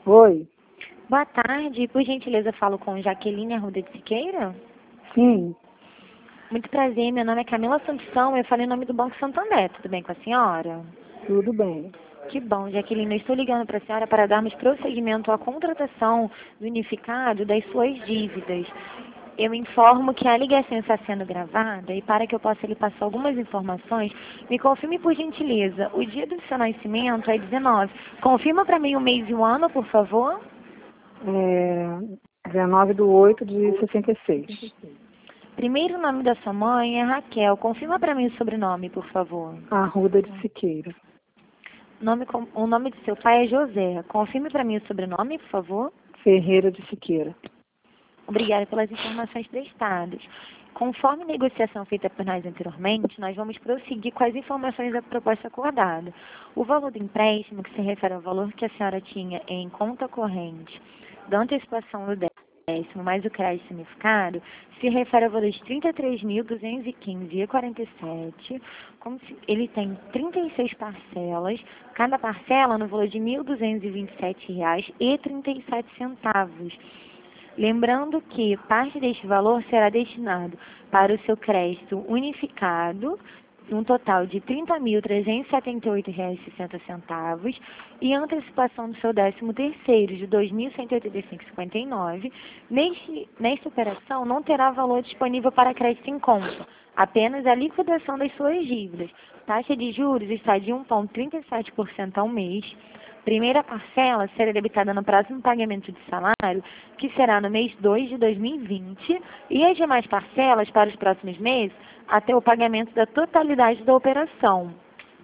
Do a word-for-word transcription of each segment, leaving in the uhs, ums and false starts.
Oi, Boa tarde, por gentileza falo com Jaqueline Arruda de Siqueira? sim, Muito prazer, meu nome é Camila Santos, eu falei em nome do Banco Santander, tudo bem com a senhora? tudo bem. Que bom, Jaqueline, eu estou ligando para a senhora para darmos prosseguimento à contratação do unificado das suas dívidas. Eu informo que a ligação está sendo gravada e para que eu possa lhe passar algumas informações, me confirme por gentileza, o dia do seu nascimento é dezenove. Confirma para mim o mês e o ano, por favor? É dezenove de oito de sessenta e seis. Primeiro nome da sua mãe é Raquel. Confirma para mim o sobrenome, por favor. Arruda de Siqueira. Nome, com- o nome de seu pai é José. Confirme para mim o sobrenome, por favor. Ferreira de Siqueira. Obrigada pelas informações prestadas. Conforme a negociação feita por nós anteriormente, nós vamos prosseguir com as informações da proposta acordada. O valor do empréstimo, que se refere ao valor que a senhora tinha em conta corrente da antecipação do décimo mais o crédito significado, se refere ao valor de trinta e três mil duzentos e quinze reais e quarenta e sete centavos, como se ele tem trinta e seis parcelas, cada parcela no valor de mil duzentos e vinte e sete reais e trinta e sete centavos. Lembrando que parte deste valor será destinado para o seu crédito unificado, um total de trinta mil trezentos e setenta e oito reais e sessenta centavos, e antecipação do seu décimo terceiro de dois mil cento e oitenta e cinco reais e cinquenta e nove centavos. Neste, nesta operação não terá valor disponível para crédito em conta, apenas a liquidação das suas dívidas. Taxa de juros está de um vírgula trinta e sete por cento ao mês. Primeira parcela será debitada no próximo pagamento de salário, que será no mês dois de dois mil e vinte, e as demais parcelas para os próximos meses até o pagamento da totalidade da operação.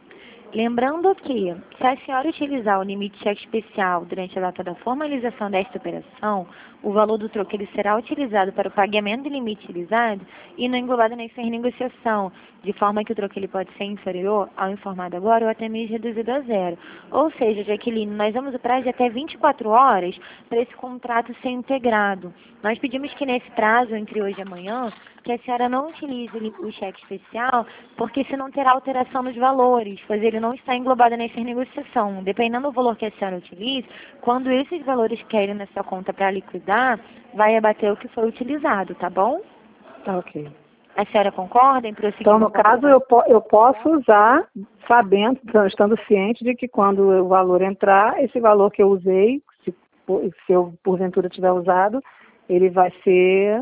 Lembrando que, se a senhora utilizar o limite de cheque especial durante a data da formalização desta operação, o valor do troco ele será utilizado para o pagamento do limite utilizado e não englobado nessa renegociação, de forma que o troco ele pode ser inferior ao informado agora ou até mesmo reduzido a zero. Ou seja, Jaqueline, nós damos o prazo de até vinte e quatro horas para esse contrato ser integrado. Nós pedimos que nesse prazo, entre hoje e amanhã, que a senhora não utilize o cheque especial, porque senão terá alteração nos valores, pois ele não está englobado nessa negociação. Dependendo do valor que a senhora utilize, quando esses valores querem na sua conta para liquidar, vai abater o que foi utilizado, tá bom? Tá ok. A senhora concorda em prosseguir? Então, no caso, eu, po eu posso usar, sabendo, estando ciente de que quando o valor entrar, esse valor que eu usei, se, se eu porventura tiver usado, ele vai ser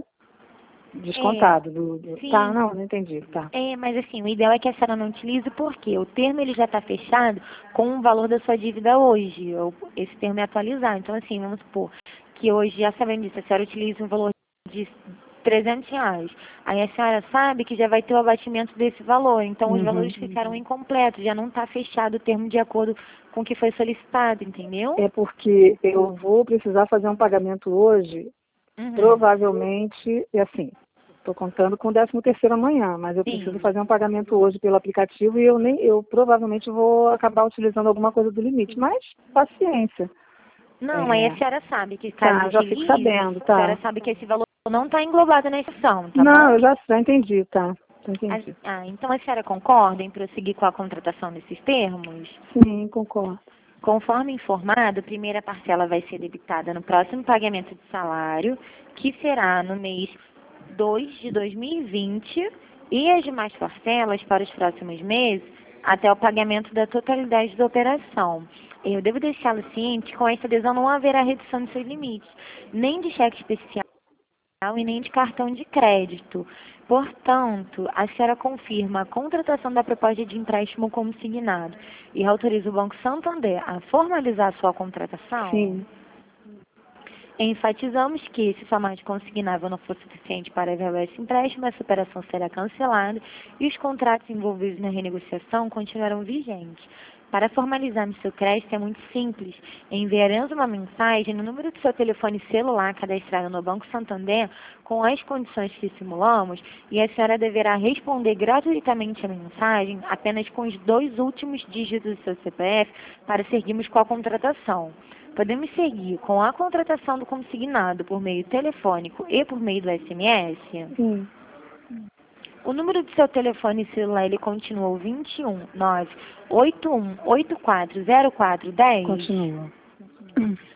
descontado. É, do, do... sim. Tá, não, não entendi. Tá. É, mas assim, o ideal é que a senhora não utilize porque o termo ele já está fechado com o valor da sua dívida hoje. ou Esse termo é atualizado. Então, assim, vamos supor que hoje, já sabendo disso, a senhora utiliza um valor de trezentos reais. Aí a senhora sabe que já vai ter o abatimento desse valor. Então, os Uhum. valores ficaram incompletos. Já não está fechado o termo de acordo com o que foi solicitado, entendeu? É porque eu vou precisar fazer um pagamento hoje, Uhum. provavelmente, é assim, estou contando com o décimo terceiro amanhã, mas eu Sim. preciso fazer um pagamento hoje pelo aplicativo e eu nem, eu provavelmente vou acabar utilizando alguma coisa do limite, mas paciência. Não, É. aí a senhora sabe que caso Tá, já utilize, fico sabendo, a senhora tá. sabe que esse valor não está englobado na exceção, tá Não, bom? eu já, já entendi, tá. Já entendi. Ah, ah, então a senhora concorda em prosseguir com a contratação nesses termos? Sim, concordo. Conforme informado, a primeira parcela vai ser debitada no próximo pagamento de salário, que será no mês dois de dois mil e vinte, e as demais parcelas para os próximos meses até o pagamento da totalidade da operação. Eu devo deixá-lo ciente que com essa adesão não haverá redução de seus limites, nem de cheque especial e nem de cartão de crédito. Portanto, a senhora confirma a contratação da proposta de empréstimo como signado e autoriza o Banco Santander a formalizar a sua contratação? Sim. Enfatizamos que, se sua margem consignável não for suficiente para revelar esse empréstimo, essa operação será cancelada e os contratos envolvidos na renegociação continuarão vigentes. Para formalizarmos seu crédito é muito simples. Enviaremos uma mensagem no número do seu telefone celular cadastrado no Banco Santander com as condições que simulamos e a senhora deverá responder gratuitamente a mensagem apenas com os dois últimos dígitos do seu C P F para seguirmos com a contratação. Podemos seguir com a contratação do consignado por meio telefônico e por meio do S M S? Sim. O número do seu telefone celular, ele continua o vinte e um, nove, oito um, oito quatro, zero quatro, dez? Continua.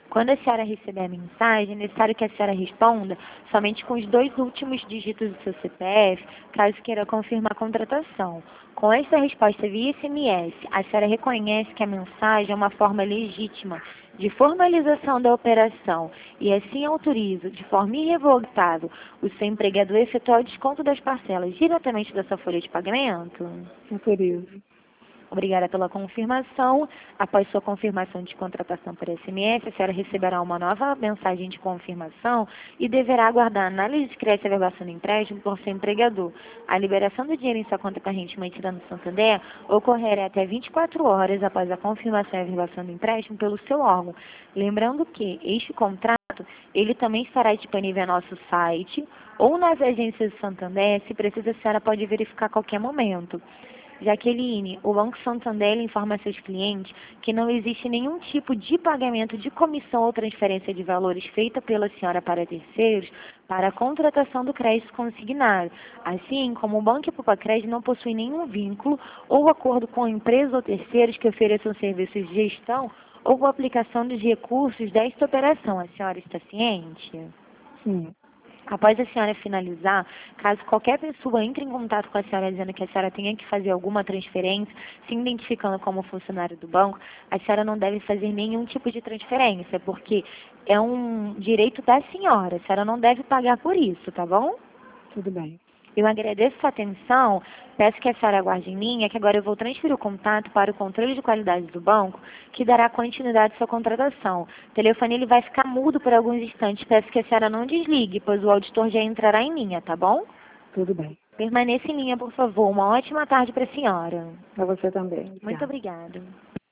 Quando a senhora receber a mensagem, é necessário que a senhora responda somente com os dois últimos dígitos do seu C P F, caso queira confirmar a contratação. Com esta resposta via S M S, a senhora reconhece que a mensagem é uma forma legítima de formalização da operação e assim autoriza, de forma irrevogável, o seu empregador a efetuar o desconto das parcelas diretamente da sua folha de pagamento? Autorizo. Obrigada pela confirmação. Após sua confirmação de contratação por S M S, a senhora receberá uma nova mensagem de confirmação e deverá aguardar a análise de crédito e averbação do empréstimo por seu empregador. A liberação do dinheiro em sua conta corrente mantida no Santander ocorrerá até vinte e quatro horas após a confirmação e averbação do empréstimo pelo seu órgão. Lembrando que este contrato ele também estará disponível no nosso site ou nas agências do Santander. Se precisa, a senhora pode verificar a qualquer momento. Jaqueline, o Banco Santander informa a seus clientes que não existe nenhum tipo de pagamento de comissão ou transferência de valores feita pela senhora para terceiros para a contratação do crédito consignado, assim como o Banco Poupa Crédito não possui nenhum vínculo ou acordo com empresas ou terceiros que ofereçam serviços de gestão ou aplicação dos recursos desta operação. A senhora está ciente? Sim. Após a senhora finalizar, caso qualquer pessoa entre em contato com a senhora dizendo que a senhora tenha que fazer alguma transferência, se identificando como funcionário do banco, a senhora não deve fazer nenhum tipo de transferência, porque é um direito da senhora. A senhora não deve pagar por isso, tá bom? Tudo bem. Eu agradeço sua atenção, peço que a senhora aguarde em linha, que agora eu vou transferir o contato para o controle de qualidade do banco, que dará continuidade à sua contratação. O telefone ele vai ficar mudo por alguns instantes, peço que a senhora não desligue, pois o auditor já entrará em linha, tá bom? Tudo bem. Permaneça em linha, por favor. Uma ótima tarde para a senhora. Para você também. Muito Obrigada. obrigada.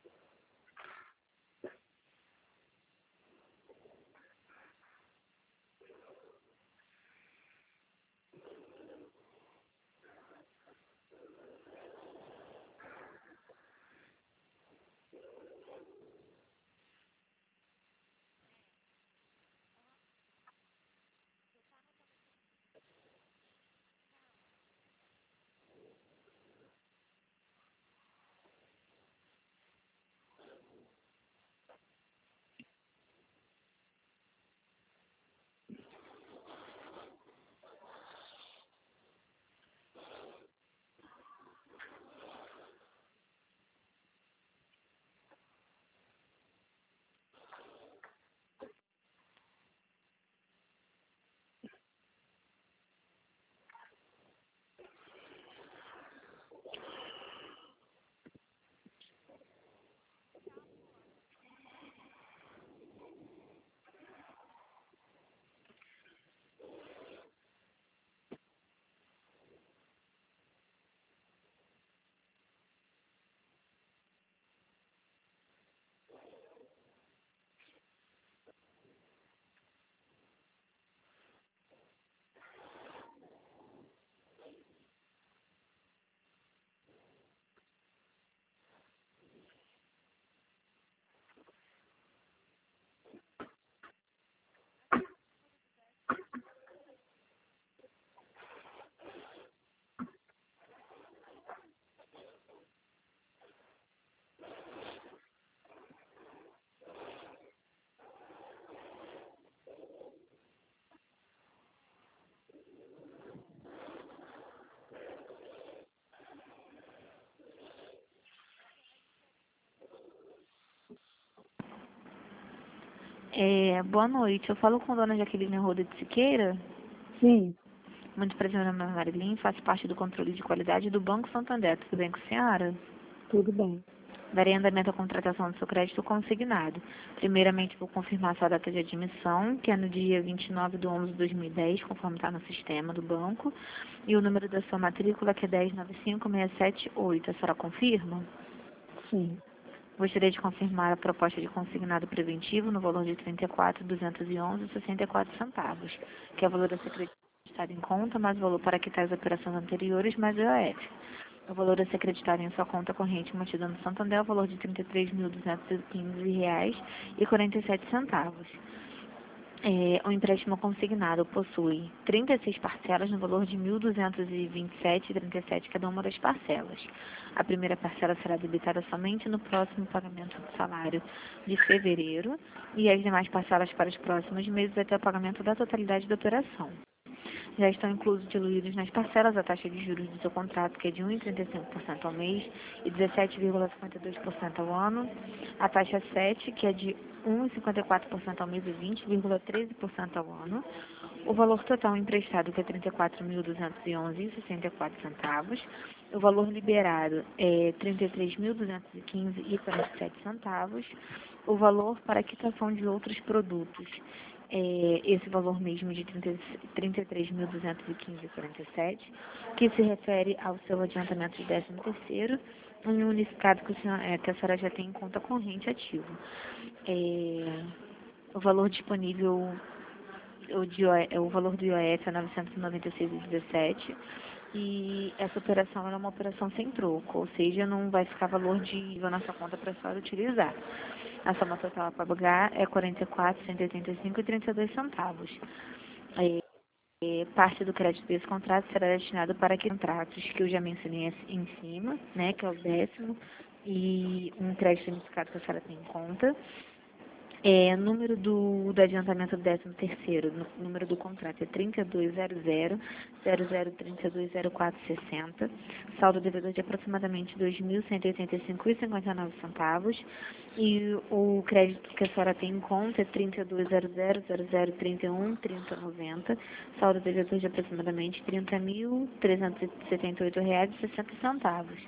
É, boa noite. Eu falo com a dona Jaqueline Roda de Siqueira. Sim. Muito prazer, meu nome é Marilyn, faço parte do controle de qualidade do Banco Santander. Tudo bem com a senhora? Tudo bem. Darei andamento à contratação do seu crédito consignado. Primeiramente, vou confirmar sua data de admissão, que é no dia vinte e nove de onze de dois mil e dez, conforme está no sistema do banco, e o número da sua matrícula, que é dez nove cinco seis sete oito. A senhora confirma? Sim. Gostaria de confirmar a proposta de consignado preventivo no valor de trinta e quatro mil duzentos e onze vírgula sessenta e quatro centavos, que é o valor a ser acreditado em conta, mais o valor para quitar as operações anteriores, mais o I O F. O valor a ser acreditado em sua conta corrente mantida no Santander é o valor de trinta e três mil duzentos e quinze reais e quarenta e sete centavos. É, o empréstimo consignado possui trinta e seis parcelas no valor de mil duzentos e vinte e sete vírgula trinta e sete cada uma das parcelas. A primeira parcela será debitada somente no próximo pagamento do salário de fevereiro e as demais parcelas para os próximos meses até o pagamento da totalidade da operação. Já estão inclusos diluídos nas parcelas a taxa de juros do seu contrato, que é de um vírgula trinta e cinco por cento ao mês e dezessete vírgula cinquenta e dois por cento ao ano, a taxa sete, que é de um vírgula cinquenta e quatro por cento ao mês e vinte vírgula treze por cento ao ano, o valor total emprestado, que é trinta e quatro mil duzentos e onze vírgula sessenta e quatro centavos, o valor liberado é trinta e três mil duzentos e quinze vírgula quarenta e sete centavos, o valor para quitação de outros produtos, é, esse valor mesmo de trinta e três mil duzentos e quinze vírgula quarenta e sete, que se refere ao seu adiantamento de décimo terceiro, em um unificado que, o senhor, é, que a senhora já tem em conta corrente ativo. É, o valor disponível, o, de, o valor do I O F é novecentos e noventa e seis vírgula dezessete, e essa operação é uma operação sem troco, ou seja, não vai ficar valor de I V A na sua conta para a senhora utilizar. A soma total a pagar é quarenta e quatro mil cento e oitenta e cinco vírgula trinta e dois centavos. É, é, parte do crédito desse contrato será destinado para aqueles contratos que eu já mencionei em cima, né, que é o décimo, e um crédito unificado que a senhora tem em conta. É, número do, do adiantamento do décimo terceiro, número do contrato é trinta e dois zero zero, zero zero trinta e dois zero quatro sessenta, saldo devedor de aproximadamente dois mil cento e oitenta e cinco vírgula cinquenta e nove centavos, e o crédito que a senhora tem em conta é trinta e dois zero zero, zero zero trinta e um, trinta noventa, saldo devedor de aproximadamente trinta mil trezentos e setenta e oito reais e sessenta centavos.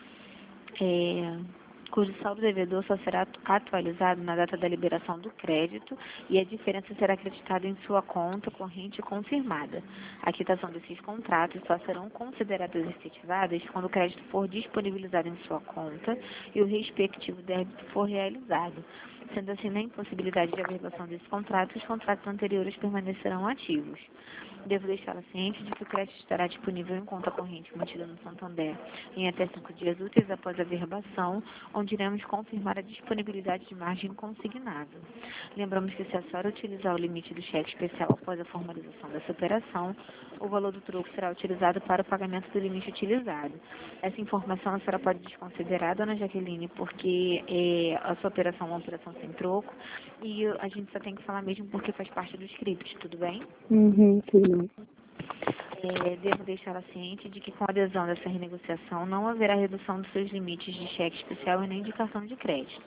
É, cujo saldo devedor só será atualizado na data da liberação do crédito e a diferença será acreditada em sua conta corrente confirmada. A quitação desses contratos só serão consideradas efetivadas quando o crédito for disponibilizado em sua conta e o respectivo débito for realizado. Sendo assim, na impossibilidade de averbação desse contrato, os contratos anteriores permanecerão ativos. Devo deixá-la ciente de que o crédito estará disponível em conta corrente mantida no Santander em até cinco dias úteis após a averbação, onde iremos confirmar a disponibilidade de margem consignável. Lembramos que se a senhora utilizar o limite do cheque especial após a formalização dessa operação, o valor do troco será utilizado para o pagamento do limite utilizado. Essa informação a senhora pode desconsiderar, dona Jaqueline, porque é, a sua operação é uma operação sem troco e a gente só tem que falar mesmo porque faz parte do script, tudo bem? Uhum, sim. É, devo deixá-la ciente de que com a adesão dessa renegociação não haverá redução dos seus limites de cheque especial e nem de cartão de crédito.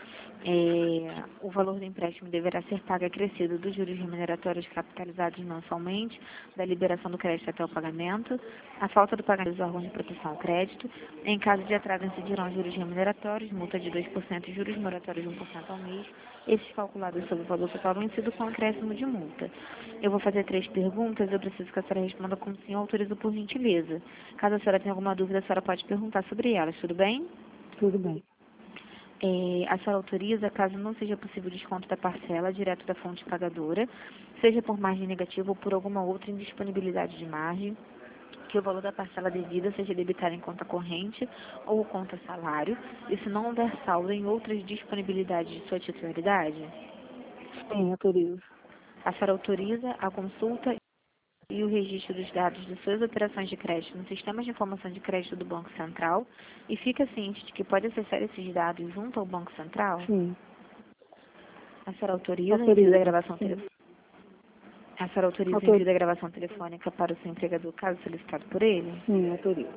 É, o valor do empréstimo deverá ser pago acrescido dos juros remuneratórios capitalizados mensalmente, da liberação do crédito até o pagamento, a falta do pagamento dos órgãos de proteção ao crédito. Em caso de atraso, incidirão juros remuneratórios, multa de dois por cento e juros moratórios de um por cento ao mês, esses calculados sobre o valor total vencido com acréscimo de multa. Eu vou fazer três perguntas, eu preciso que a senhora responda como sim, eu autorizo por gentileza. Caso a senhora tenha alguma dúvida, a senhora pode perguntar sobre elas, tudo bem? Tudo bem. É, a senhora autoriza, caso não seja possível o desconto da parcela direto da fonte pagadora, seja por margem negativa ou por alguma outra indisponibilidade de margem, que o valor da parcela devida seja debitado em conta corrente ou conta salário, e se não houver saldo em outras disponibilidades de sua titularidade? Sim, autorizo. A senhora autoriza a consulta e o registro dos dados de suas operações de crédito no sistema de informação de crédito do Banco Central e fica ciente de que pode acessar esses dados junto ao Banco Central? Sim. A senhora autoriza o Autorizo. envio da gravação Sim. telefônica? A senhora autoriza o Autor- envio da gravação telefônica para o seu empregador, caso solicitado por ele? Sim, autorizo.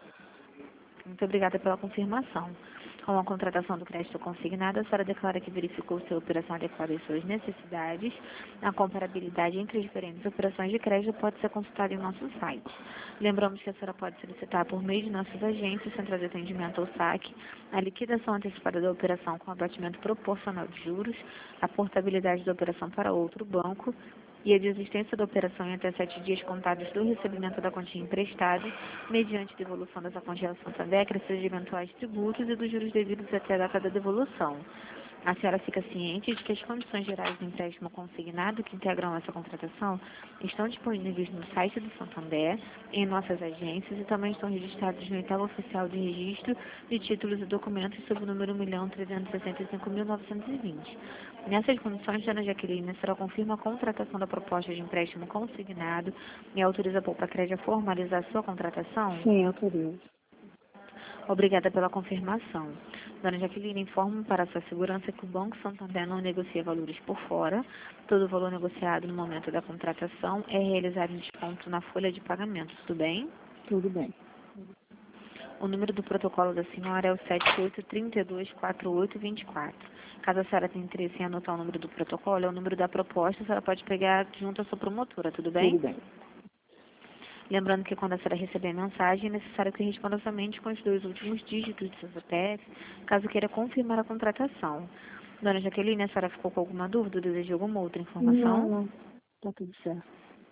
Muito obrigada pela confirmação. Com a contratação do crédito consignado, a senhora declara que verificou se a operação adequada às suas necessidades. A comparabilidade entre as diferentes operações de crédito pode ser consultada em nosso site. Lembramos que a senhora pode solicitar por meio de nossas agências, central de atendimento ou saque, a liquidação antecipada da operação com abatimento proporcional de juros, a portabilidade da operação para outro banco, e a desistência da operação em até sete dias contados do recebimento da quantia emprestada, mediante devolução dessa quantia ao Santander, acrescidos de eventuais tributos e dos juros devidos até a data da devolução. A senhora fica ciente de que as condições gerais do empréstimo consignado que integram essa contratação estão disponíveis no site do Santander, em nossas agências e também estão registrados no edital oficial de registro de títulos e documentos sob o número um milhão trezentos e sessenta e cinco mil novecentos e vinte. Nessas condições, Dona Jaqueline, a senhora confirma a contratação da proposta de empréstimo consignado e autoriza a Poupa-Crédito a formalizar sua contratação? Sim, autorizo. Obrigada pela confirmação. Dona Jaqueline, informo para sua segurança que o Banco Santander não negocia valores por fora. Todo o valor negociado no momento da contratação é realizado em desconto na folha de pagamento, tudo bem? Tudo bem. O número do protocolo da senhora é o sete oito três dois quatro oito dois quatro. Caso a senhora tenha interesse em anotar o número do protocolo, é o número da proposta, a senhora pode pegar junto à sua promotora, tudo bem? Tudo bem. Lembrando que quando a senhora receber a mensagem, é necessário que responda somente com os dois últimos dígitos do seu C P F, caso queira confirmar a contratação. Dona Jaqueline, a senhora ficou com alguma dúvida? Deseja alguma outra informação? Não, não. Tá tudo certo.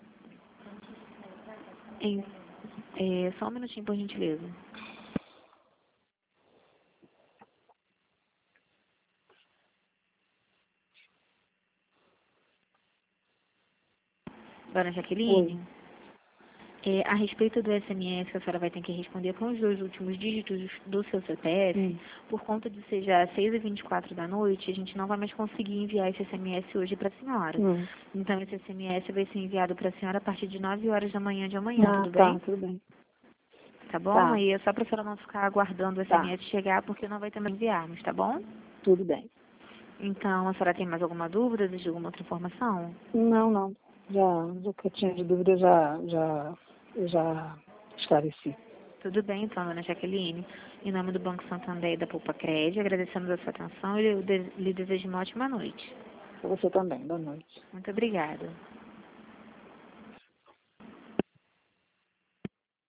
Em, é, só um minutinho, por gentileza. Dona Jaqueline? Oi. É, a respeito do S M S, a senhora vai ter que responder com os dois últimos dígitos do seu C P F. Hum. Por conta de ser já seis e vinte e quatro da noite, a gente não vai mais conseguir enviar esse S M S hoje para a senhora. Hum. Então, esse S M S vai ser enviado para a senhora a partir de nove horas da manhã de amanhã, Ah, tudo tá, bem? tudo bem. Tá bom? Tá. Aí é só para a senhora não ficar aguardando o Tá. S M S chegar, porque não vai ter mais enviarmos, tá bom? Tudo bem. Então, a senhora tem mais alguma dúvida? Deseja alguma outra informação? Não, não. Já, o que eu tinha de dúvida, eu já, já, eu já esclareci. Tudo bem, então, dona Jaqueline. Em nome do Banco Santander e da Poupa Crédito, agradecemos a sua atenção e eu de- lhe desejo uma ótima noite. Pra você também. Boa noite. Muito obrigada.